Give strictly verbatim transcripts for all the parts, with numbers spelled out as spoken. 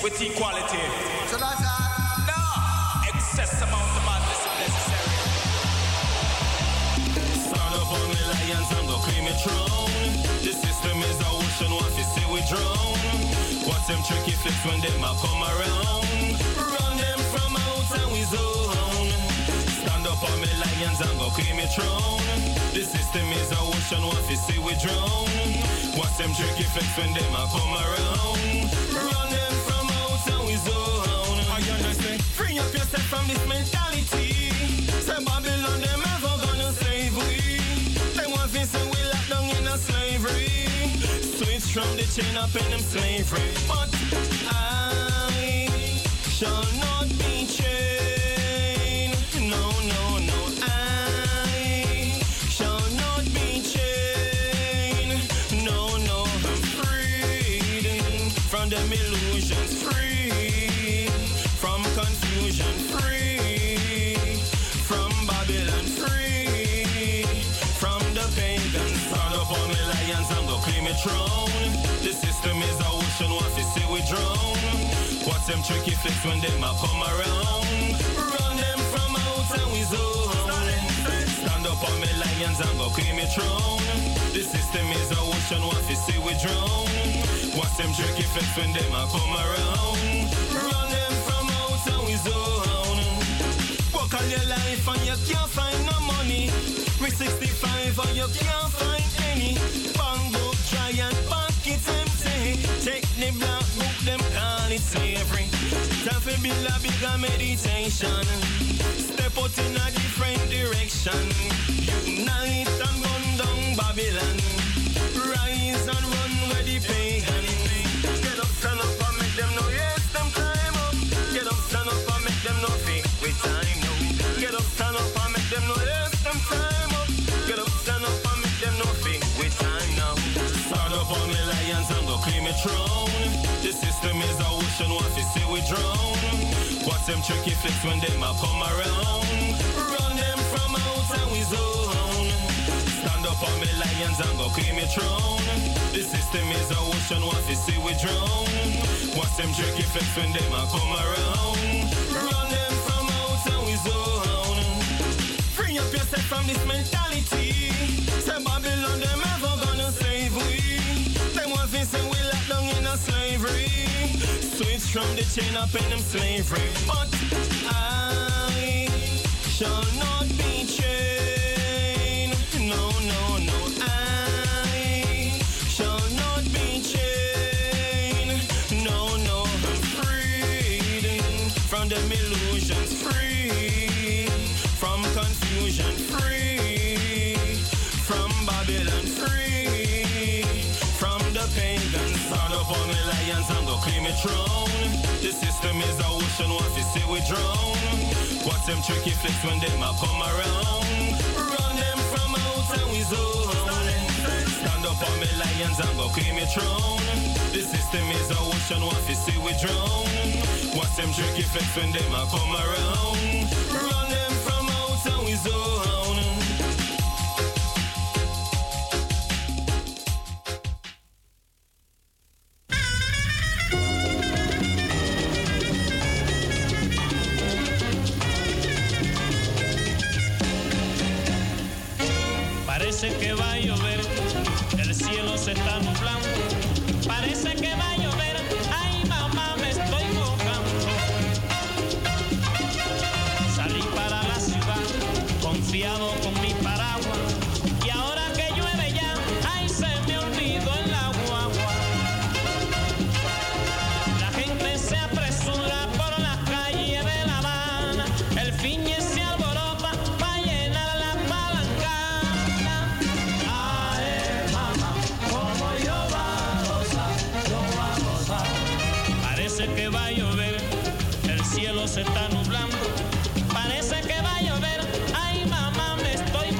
with equality. So that's that. No, excess amount of madness is necessary. Stand up on the lions and go claim your throne. The system is a ocean, what you say we drown. Watch them tricky flicks when them a come around. Run them from out and we zone. Stand up on the lions and go claim your throne. The system is a ocean, what you say we drown. Watch them tricky flicks when them a come around. Run them from out and we zone. I understand. Free up yourself from this mentality. Say Babylon, them ever gonna save we. They want to say we locked down in a slavery. Switch from the chain up in them slavery. But I shall not be chained. No, no, no. I shall not be chained. No, no. I'm freed from them illusions. Free from confusion. Free from Babylon. Free from the pagans. Stand up on the lions and go claim your throne. The system is a ocean, what you say we drown. Watch them tricky flicks when them a come around. Run them from out and we zone. Stand up on the lions and go claim your throne. The system is a ocean, what you say we drown. Watch them tricky flicks when them a come around. Run them from out and we zone. Work all your life and you can't find no money. We sixty-five and you can't find any. Bang book dry and pocket empty. Take the black book, them call it slavery. Time to build a bigger meditation. Step out in a different direction. Unite and run down Babylon. Rise and run where the pagan. Get up, stand up and make them know yes, them climb up. Get up, stand up and make them know fake with time now. Get up, stand up and make them know yes, them time up. Get up, stand up and make them know fake with time now. Stand up on the lions and go claim your throne. The system is a ocean, what you say we drown. Watch them tricky flicks when them a come around. Run them from out and we zone. Stand up on the lions and go claim your throne. The system is a ocean, what you say we drown. Watch them tricky flicks when them a come around. Run them from out and we zone. Free up yourself from this mentality. Say Babylon, them ever gonna save we. They want to say we locked down in a slavery. Switch from the chain up in them slavery. But I shall not be chained. No, no, no. I shall not be chained. No, no. I'm freed from them illusions. Free from confusion. Free from Babylon. Free from the pagans. Stand up on the lions and go claim your throne. The system is a ocean, what you say we drown. Watch them tricky flicks when them a come around. Run them from out and we zone. Stand up on the lions and go claim your throne. The system is a ocean, what you say we drown. Watch them tricky flicks when them a come around. Run them from out and we zone. Parece que va a llover, el cielo se está nublando. Parece que va a llover, ay mamá me estoy mojando. Salí para la ciudad, confiado con mi paraguas. Y ahora que llueve ya, ay se me olvidó el agua. La gente se apresura por las calles de La Habana. El fiñe se alborota para llenar la palangana. Ay, mamá, como yo va a gozar, yo va a gozar. Parece que va a llover, el cielo se está nublando. Parece que va a llover, ay mamá me estoy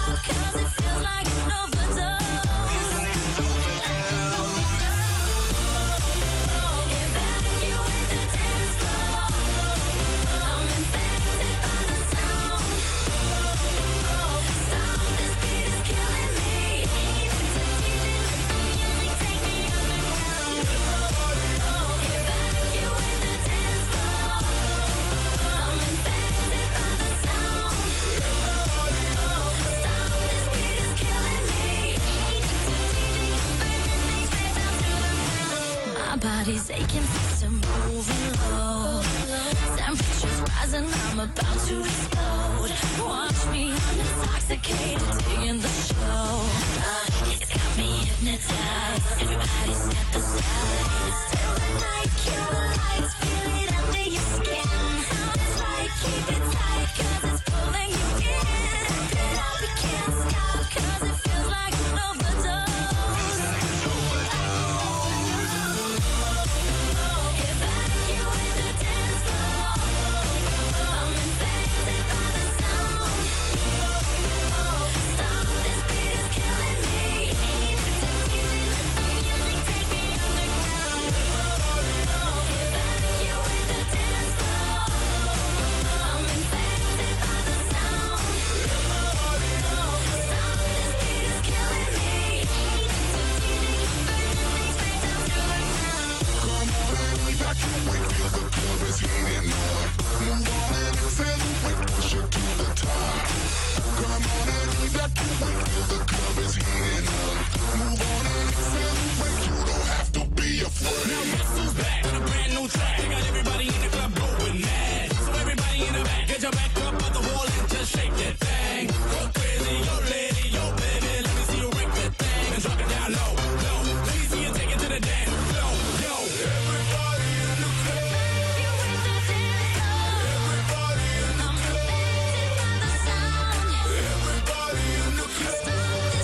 stop, 'cause it feels like an overdose. Evacuate the dance floor. I'm infected by the sound. Stop, this beat is killing me. Take me underground. Evacuate the dance floor. I'm infected by the sound. Stop, this beat is killing me. My body's aching, system moving low. Temperatures rising, I'm about to explode. Watch me, I'm intoxicated, digging the show. It's got me hypnotized. Everybody step aside. It's still the night, kill the lights, feel it under your skin. It's like keep it tight, 'cause it's pulling you in. Get up, you can't stop, 'cause it feels like an overdose. Evacuate the dance floor. I'm infected by the sound. Stop, this beat is killing me. Take me underground. Evacuate the dance floor. I'm infected by the sound. Stop, this beat is killing me. Stop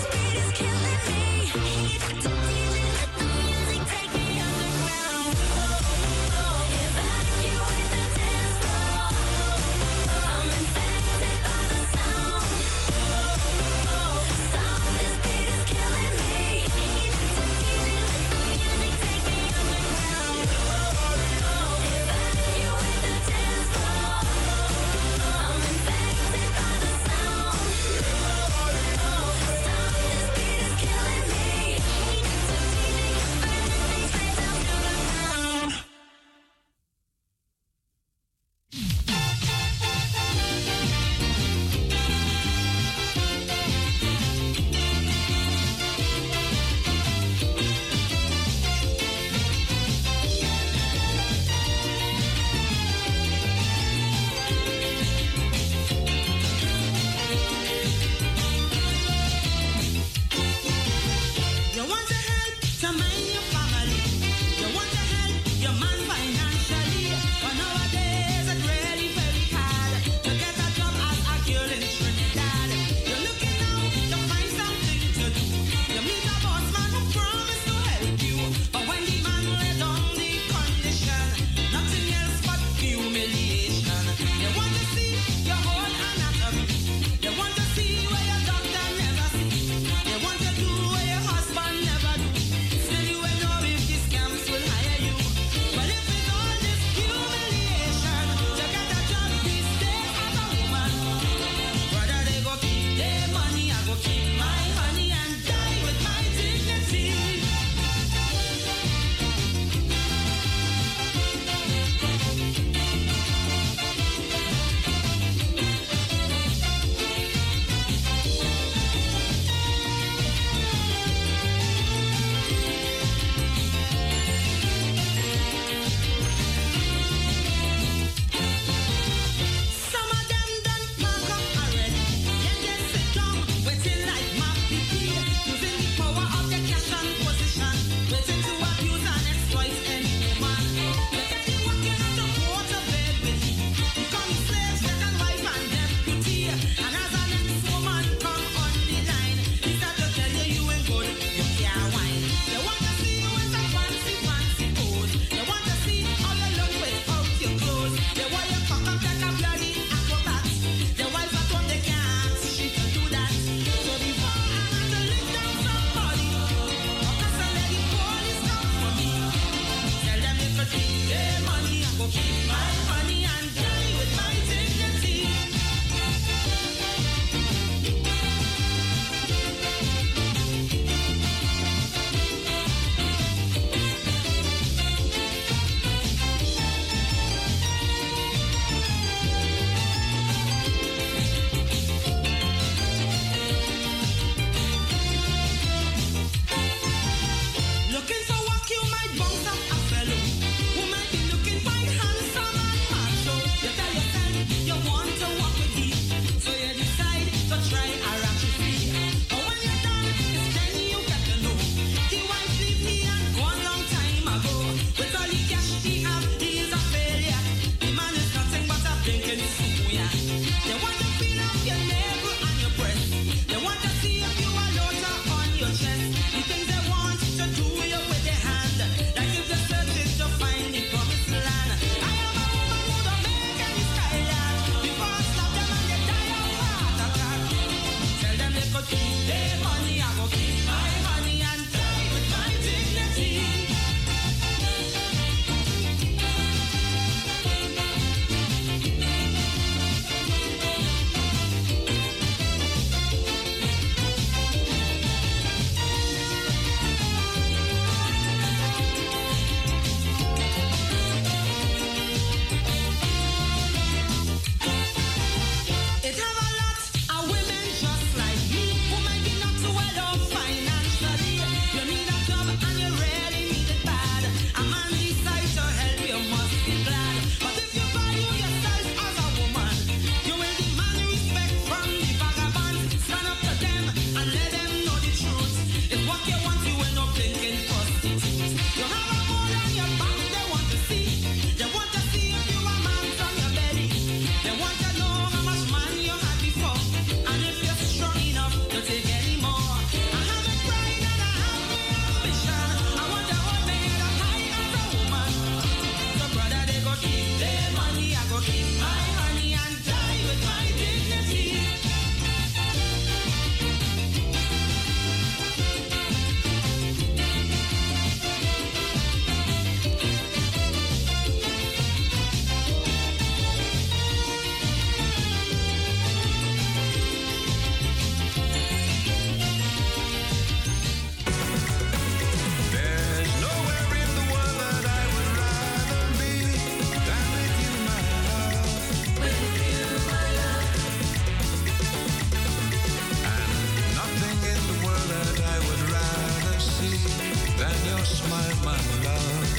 smile, my love.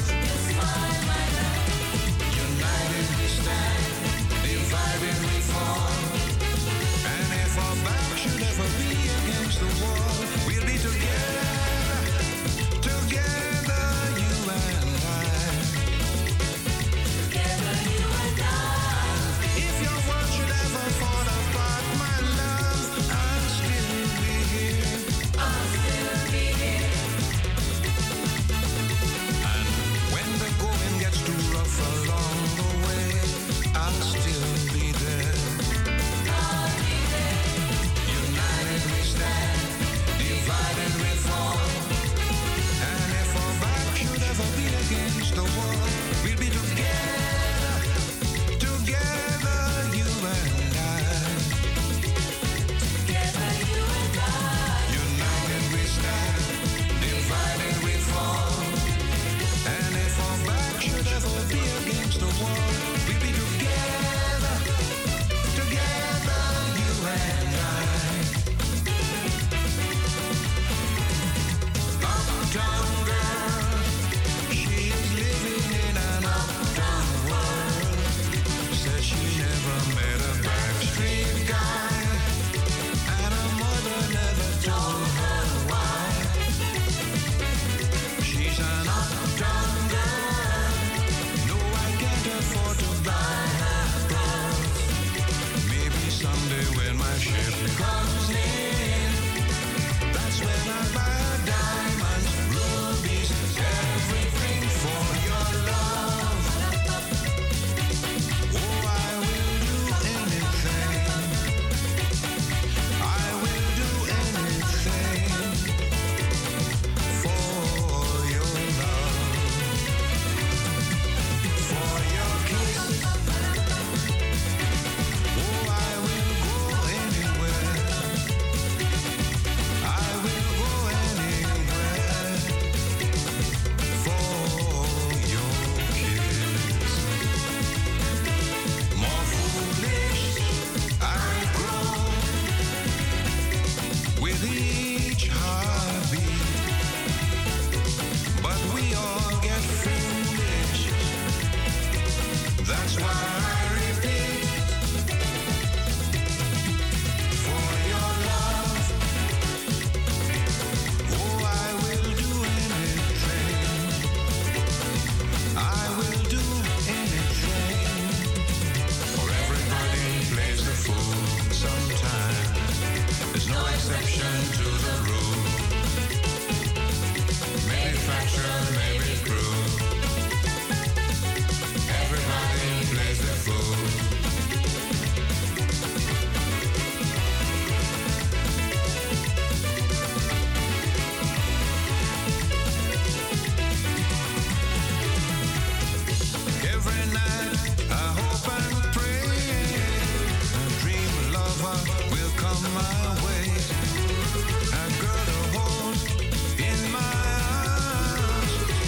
United we stand, divided we fall. And if our back should ever be against the wall, we'll be together, together, you and I. Together, you and I. If your world should ever fall apart, my love, I'll still be here. I'll still be here. And when the going gets too rough along the way, I'll still be there. I'll be there. United we stand, divided we fall. And if our back should ever be against the wall, we'll be together, together, you and I. Together, you and I. United we stand, divided we fall. And if our back should ever be against the wall, we'll be together, together, you and I. Uptown girl, she is living in an uptown world. Said she never met a backstreet guy, and her mother never told her why. She's an uptown girl, no, I can't afford to buy her clothes. Maybe someday when my ship comes in, that's when I buy her diamonds, rubies, everything for your love. Oh, I will do anything. I will do anything for your love, for your kiss. Oh, I will go anywhere. I will go anywhere for your kiss. More foolish I grow with each heartbeat, but we all get foolish. That's why I repeat, for your love. Oh, I will do anything. I will do anything. For everybody plays the fool sometimes. There's no exception to the rule. Maybe factual, maybe cruel. Everybody plays the fool. Every night I hope and pray a dream lover will come my way. A girl to hold in my arms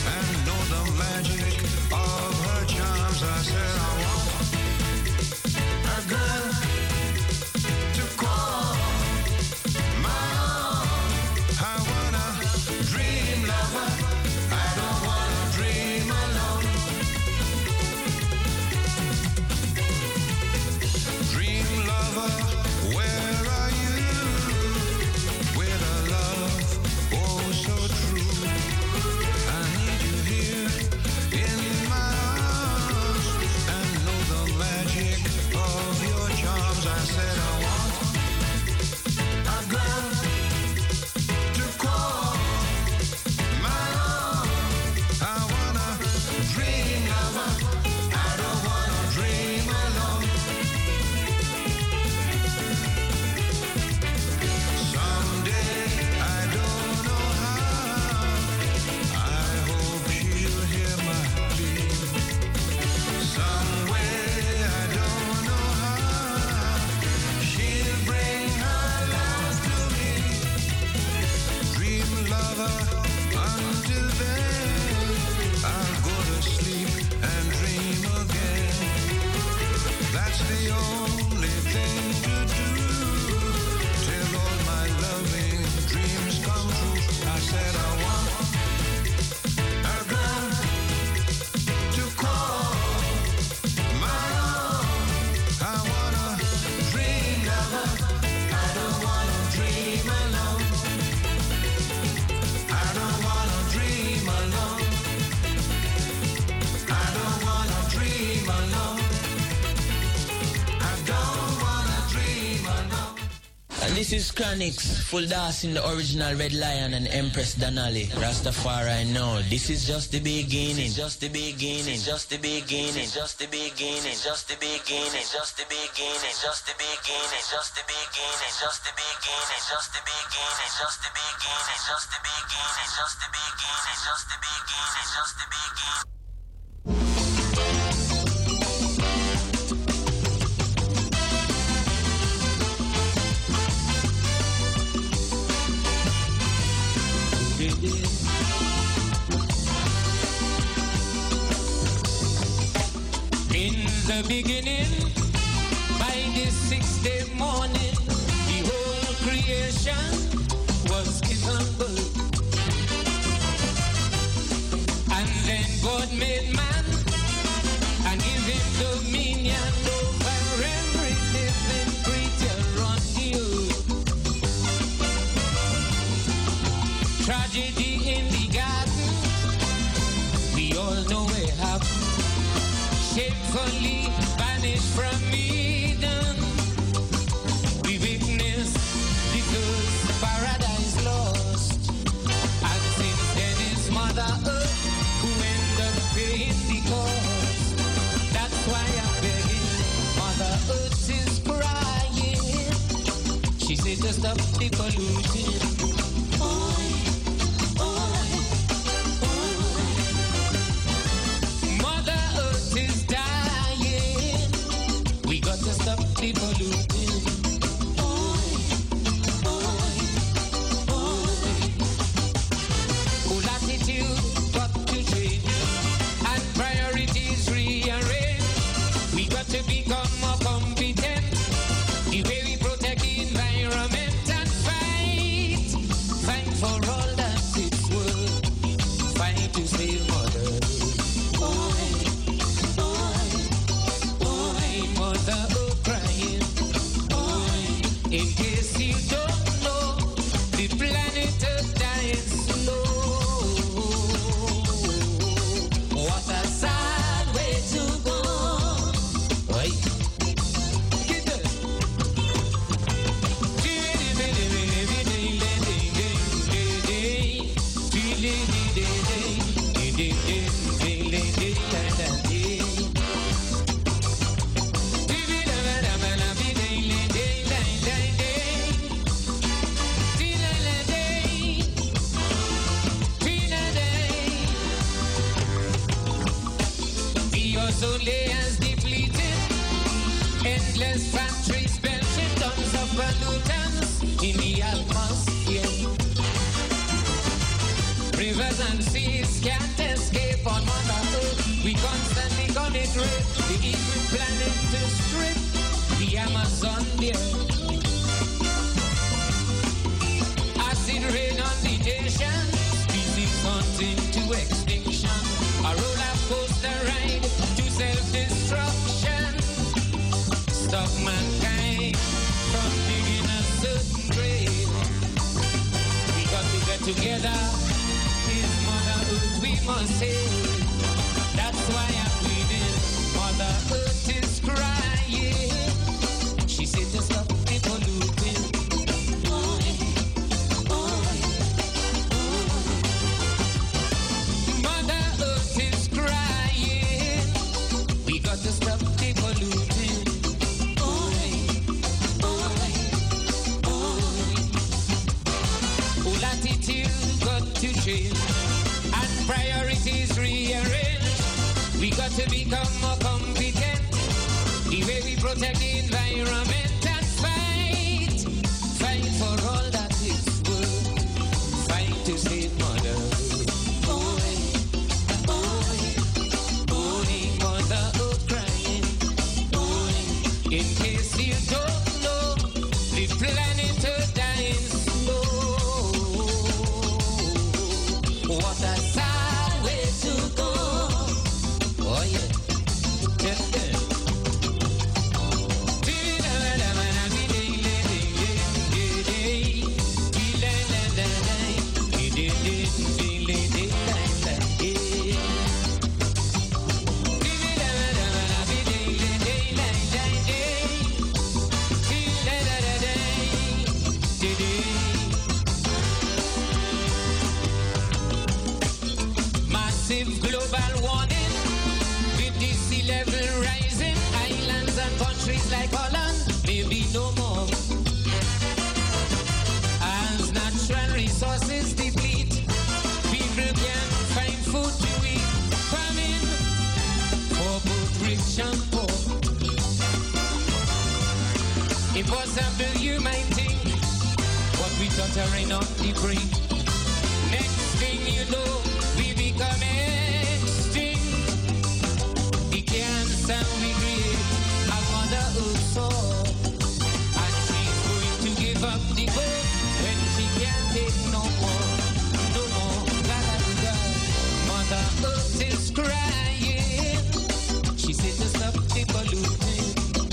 This is Chronix, full dance in the original Red Lion and Empress Danali. Rastafari, no, this is just the beginning, just the beginning, just the beginning, just the beginning, just the beginning, just the beginning, just the beginning, just the beginning, just the beginning, just the beginning, just the beginning, just the beginning, just the beginning, just the beginning, just the beginning. In the beginning, by the sixth day morning, the whole creation was given birth. And then God made man and gave him dominion over every living creature on the earth. Tragedy in the garden, we all know it happened. Shamefully banished from Eden, we witnessed the first paradise lost. And since then it's Mother Earth who end up paying the cost. That's why I'm begging, Mother Earth is crying. She said to stop the polluting. To stop the polluting. Whole attitude got to change and priorities rearrange. We got to become more competent. The way we protect the environment and fight, fight for all that it's worth. Fight to save Mother. Mother crying. In case you don't know, the planet Earth dying slow. What a sad way to go. Right? Get it. Solely as depleted, endless factories belching tons of pollutants in the atmosphere. Rivers and seas can't escape on Mother Earth. We constantly commit rape, the evil planet to strip the Amazon there. Acid rain on the nation, species hunting to extinction. A roller coaster ride to self-destruction. Stop mankind from digging a certain grave. We got to get together. His Mother Earth we must save. That's why I'm pleading. Mother Earth is crying. She said to stop the polluting. Mother Earth is crying. We got to stop the polluting. Whole attitude got to change and priorities rearrange. We got to become more competent. The way we protect the environment and fight, fight for all that is worth. Fight to save Mother. In case you don't know, the planet Earth dying slow. What a sad way to go. Oh yeah. Yeah, yeah. countries like Holland, maybe no more. As natural resources deplete, people can find food to eat. Famine for both rich and poor. Impossible, you might think, but we tottering on the brink. Next thing you know, we become extinct. The cancer we create, our mother Earth saw, and she's going to give up the ghost when she can't take no more, no more. La, la, la. Mother Earth is crying. She said to stop the polluting.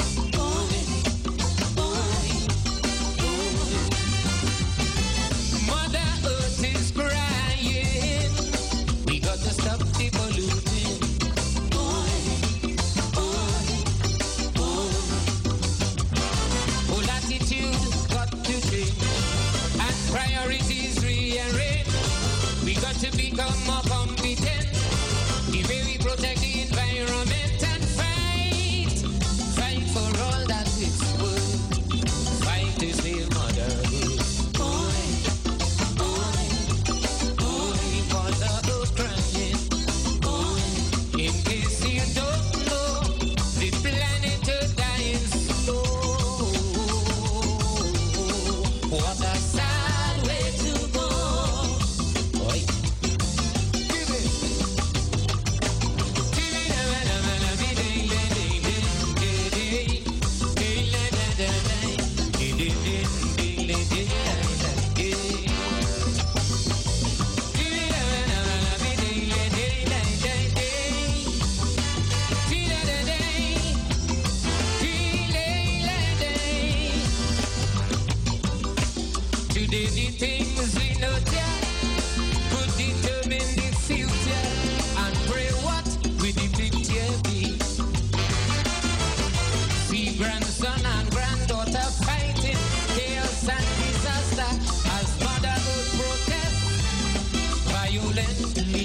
Stop the polluting. Boy, boy, boy. Whole attitude got to change and priorities rearrange. We got to become more competent. The way we protect the environment and fight, fight for all that it's worth. Fight to save Mother Earth. Boy, boy, boy, Mother Earth crying. In case you don't know, the planet is dying slow. What a sad way to go. Oi. Give it. Today the things we know that could determine the future, and pray what will the picture be. See grandson and granddaughter fighting chaos and disaster as Mother Earth protests violently.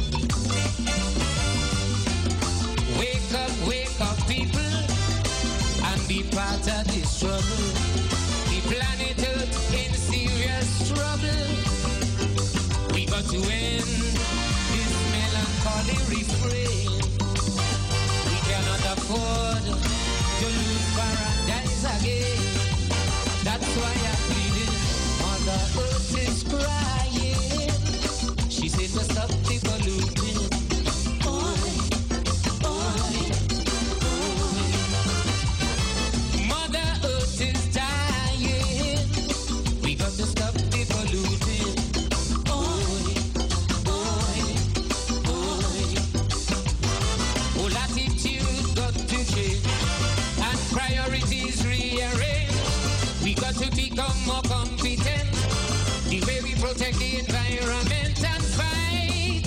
Wake up, wake up people, and be part of this struggle. The planet Earth in serious trouble. We got to end this melancholy refrain. We cannot afford to lose paradise again. That's why I'm pleading. Mother Earth is crying. She said to stop the polluting. Boy, boy, boy. Mother Earth is dying. We got to stop the polluting. Boy, boy, boy. Whole attitude got to change and priorities rearrange. We got to become more competent. The way we protect the environment and fight,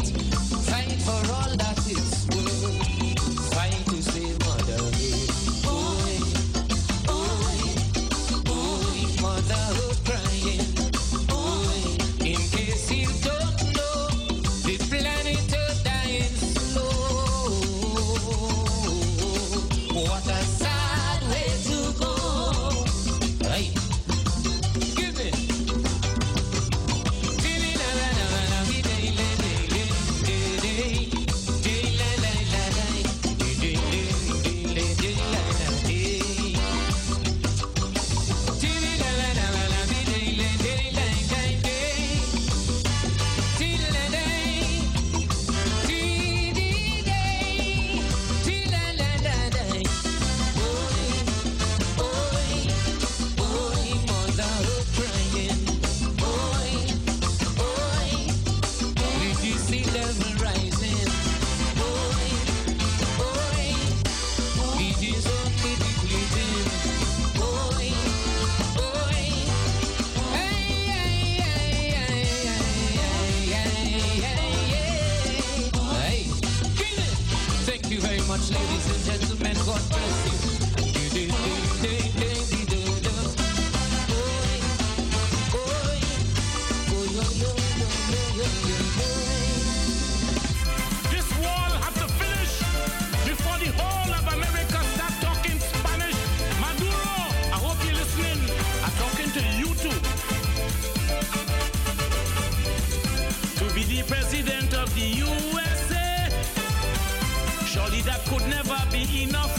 be enough.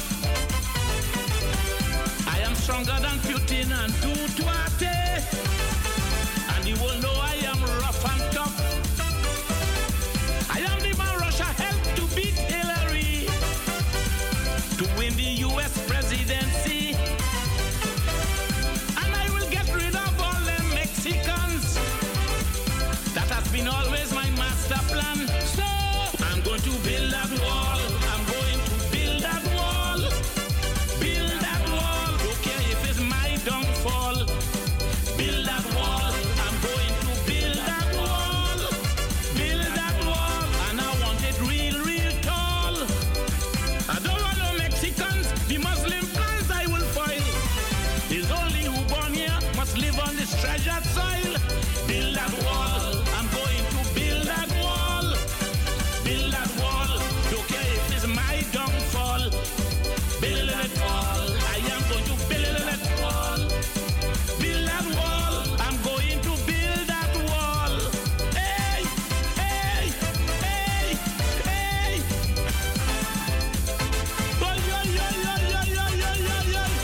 I am stronger than Putin and Duterte, and you will know I am rough and tough. I am the man Russia helped to beat Hillary, to win the U S presidency, and I will get rid of all them Mexicans. That has been always my master plan. So I'm going to build that wall. I'm going to build that wall. Build that wall. Don't care if it's my downfall. Build that wall. I'm going to build that wall. Build that wall. And I want it real, real tall. I don't want no Mexicans. The Muslim plans I will foil. There's only who born here must live on this treasured soil. Build that wall. I'm going to build that wall. Build that wall. Don't care if it's my downfall. Build that wall. I am going to build that wall. Build that wall. I'm going to build that wall. Hey, hey, hey, hey. Oh, yeah, yeah, yeah, yeah, yeah, yeah, yeah, yeah.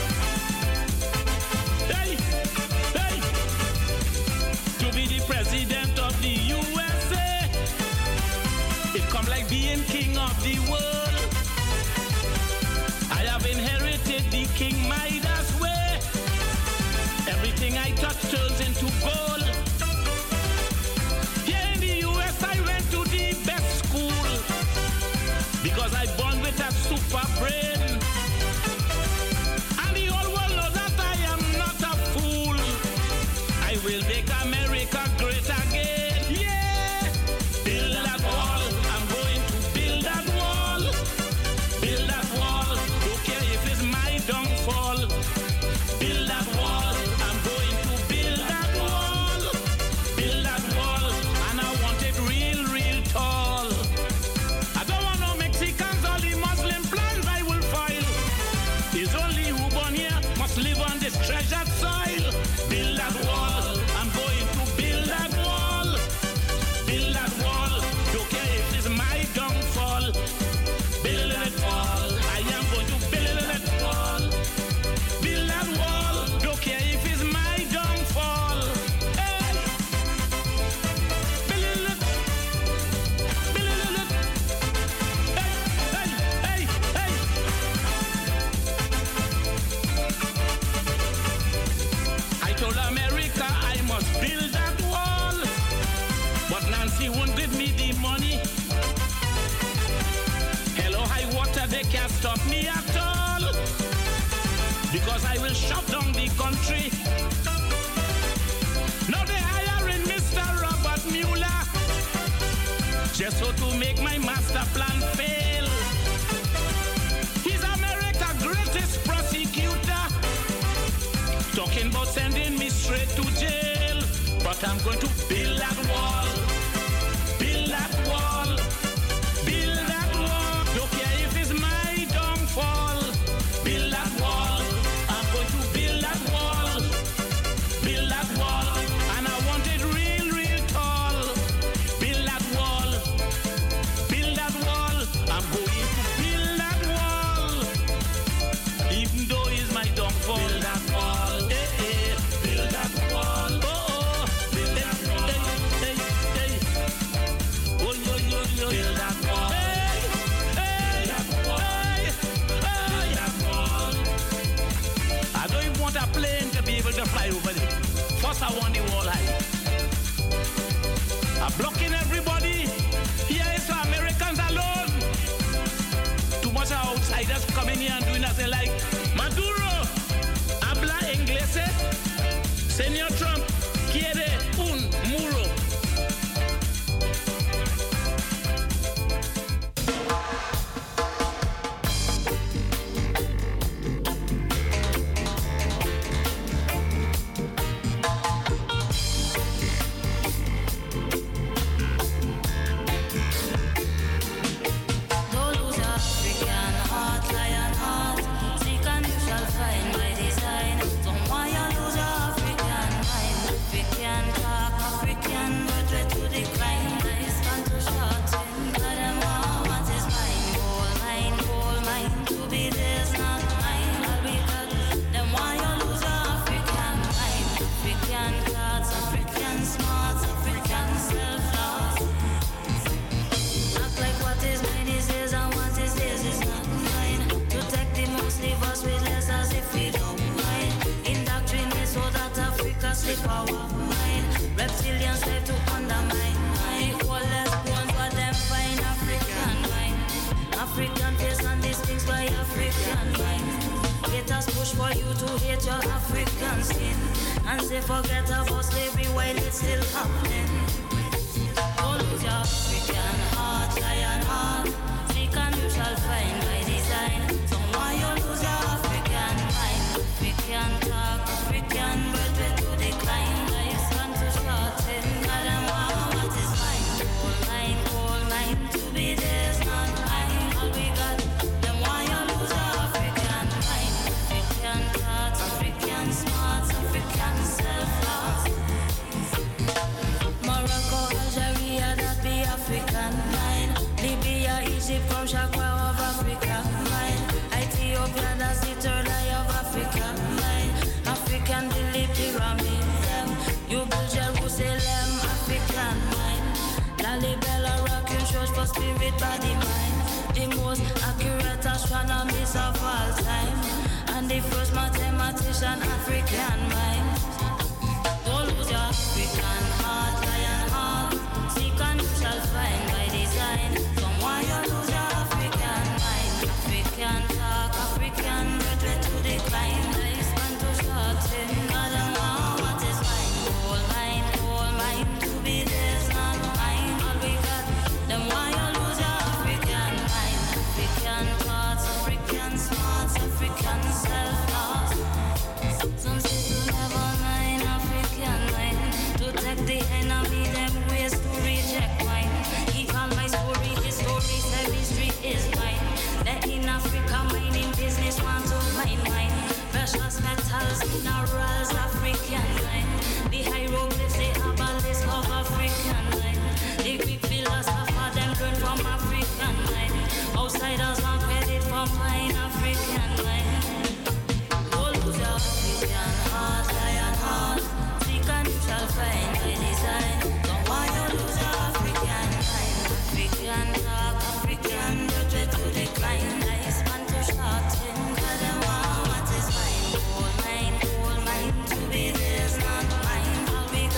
Hey, hey. To be the president of the U S A, it come like being king of the world. I have inherited the King Midas way. Everything I touch turns into gold. Here in the U S I went to the best school because I born with a super brain. And the whole world knows that I am not a fool. I will make America great again. Yeah! Build that wall. I'm going to build that wall. Build that wall. Don't care if it's my downfall. Build that wall. I'm going to build that wall. Build that wall. And I want it real, real tall. I don't want no Mexicans or the Muslim plans I will foil. It's only who born here must live on this treasured soil. Build that wall. I'm going to build that wall. Build that wall. Don't care if it's my downfall. Build that wall. I am going to build that wall. Build that wall. Don't care if it's my downfall. Hey. Build it. Build it. Hey, hey, hey, hey. I told America I must build that wall, but Nancy won't give me the money. Hello, high water, they can't stop me at all, because I will shut down the country. Now they hiring Mister Robert Mueller just so to make my master plan fail. He's America's greatest prosecutor, talking about sending me straight to jail. But I'm going to build that wall. Build that wall. Build that wall. Don't care if it's my downfall. Build that wall. I'm going to build that wall. Build that wall. And I want it real, real tall. Build that wall. Build that wall. I'm going to build that wall. Even though it's my downfall. Build that wall. Hey, hey. Build that wall. Oh, oh. Build that wall. Hey, hey, hey. power. Mine. Reptilians slave to undermine. Mine. Oldest bones what them find African mind. African face and these things by African mind. Haters push for you to hate your African skin. And say forget about slavery while it's still happening. Don't lose your African heart, lion heart. Seek and you shall find by design. Don't want you lose your African mind. African talk, African birth way to decline. Life's fun to start it. Tell them what is mine. Gold mine, gold mine. To be theirs, not mine. All we got. Them want you lose your African mind. African thoughts, African smarts, African self-loss. Morocco, Algeria, that be African mind. Libya, Egypt, from Shakwa of Africa mind. Ethiopia, that's the third eye of Africa mind. African believe pyramid them. You build Jerusalem, African mind. Lalibela, rocking church for spirit, body, mind. The most accurate astronomist of all time. And the first mathematician, African mind. Don't lose your African heart, lion heart. Seek and you shall find by design. Someone you lose your African mind. African talk, African birth way to decline. Lifespan to shorten. God and what is mine? Gold mine, gold mine. To be theirs, not mine. All we got. Them why you lose your African mind. African thoughts, African smarts, African self-loss. Some say to never mind African mind. To take the enemy, them ways to reject mine. He called my story, his story said history is mine. That in Africa mining business want to mine mine. Precious metals, minerals, African line. The hieroglyphs, the abelisks of African line. The Greek philosopher, them learn from African line. Outsiders want credit for mine African line. Don't lose your African heart, lion heart. Seek and you shall find by design. Don't want you lose your African mind. African talk, African birth way to decline. Lifespan to shorten. God them want what is mine. Gold mine, gold mine. To be theirs, not mine. All we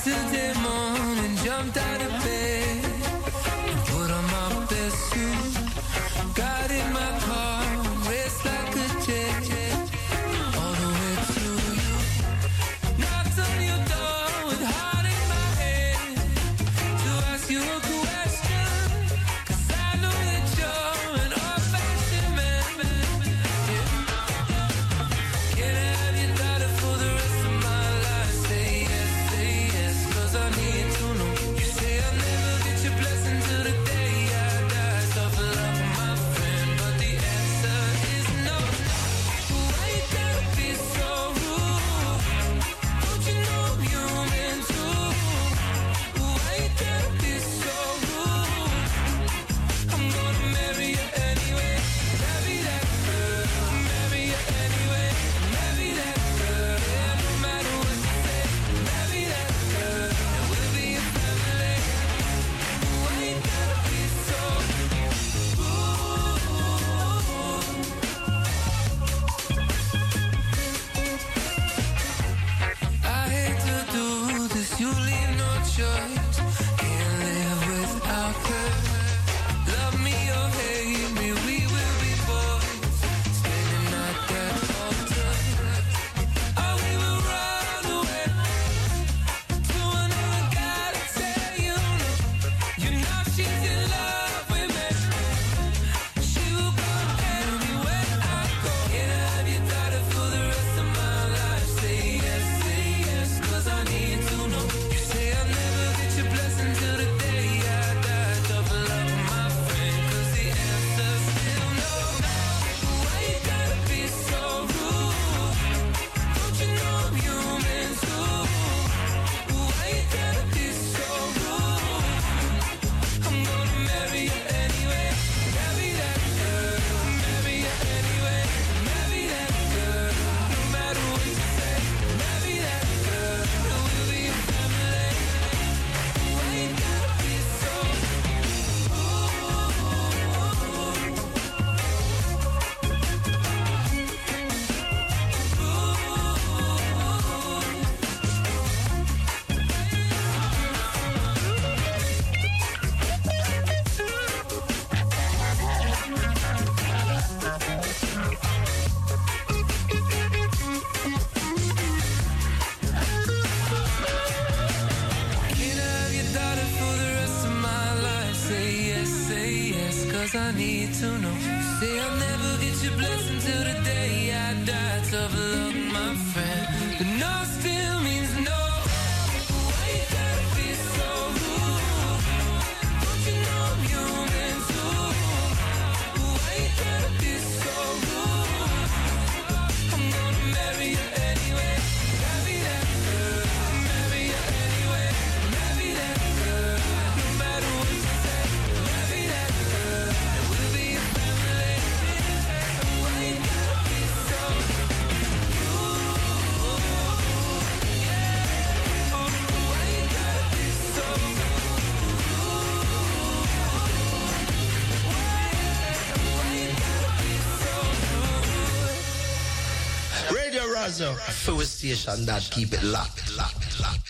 Yesterday morning, jumped out of bed, put on my best suit, got in my car, raced like a jet, all the way to you. Knocked on your door with heart in my head to ask you a question, 'cause I know that you're an old-fashioned man. Yeah. Can I have your daughter for the rest of my life? Say yes, say yes, 'cause I need to know. You say I'll never get your blessing till the day I die. Tough luck, my friend, but the answer is no. Why you gotta be so rude? Don't you know I'm human too? Why you gotta be so rude? I'm gonna marry you anyway. Marry that girl. Marry you anyway. Marry that girl. Yeah, no matter what you say. Marry that girl. And we'll be a family. Why you gotta be so I hate to do this, you leave no choice. Can't live without her. Love me or hate me, we will be boys. Standing at that altar. Oh, we will run away to another guy to tell you no. You know she's in love with me. She will go anywhere I go. Can I have your daughter for the rest of my life? Say yes, say yes, 'cause I need to know. You say I'll never get your blessing till the day I die. Tough luck, my friend, 'cause the answer's still no. Why you gotta be so rude? Don't you know I'm human too? Why you gotta be so rude? I'm gonna marry you anyway. Marry that girl. Marry you anyway. Marry that girl. No matter what you say. Marry that girl. And we'll be a family. Why you gotta be so Can I have your daughter for the rest of my life? Say yes, say yes, 'cause I need to know. Say I'll never get your blessing till the day I die. Tough luck, my friend, but no still means no. Why you gotta be so rude? Don't you know I'm human too? Why you gotta be so rude? I'm gonna marry you anyway. Marry that girl. Marry you anyway. Marry that girl. No matter what you say. Marry that girl. And we'll be a family. Why you gotta be so Radio Razo, full station that keep it locked, locked, locked.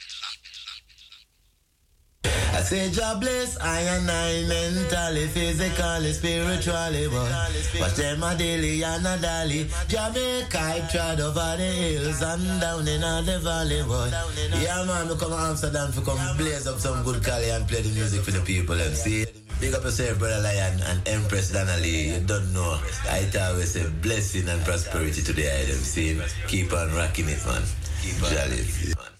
I say God bless I and I mentally, physically, spiritually, but watch them a daily and a daily. Jamaica, I tried over the hills and down in the valley, boy. Yeah, man, we come to Amsterdam to come blaze up some good Cali and play the music for the people, and see. Big up yourself, Brother Lion and Empress Donnelly. You don't know. I always say blessing and prosperity to the item. See, keep on rocking it, man. Keep on jolly.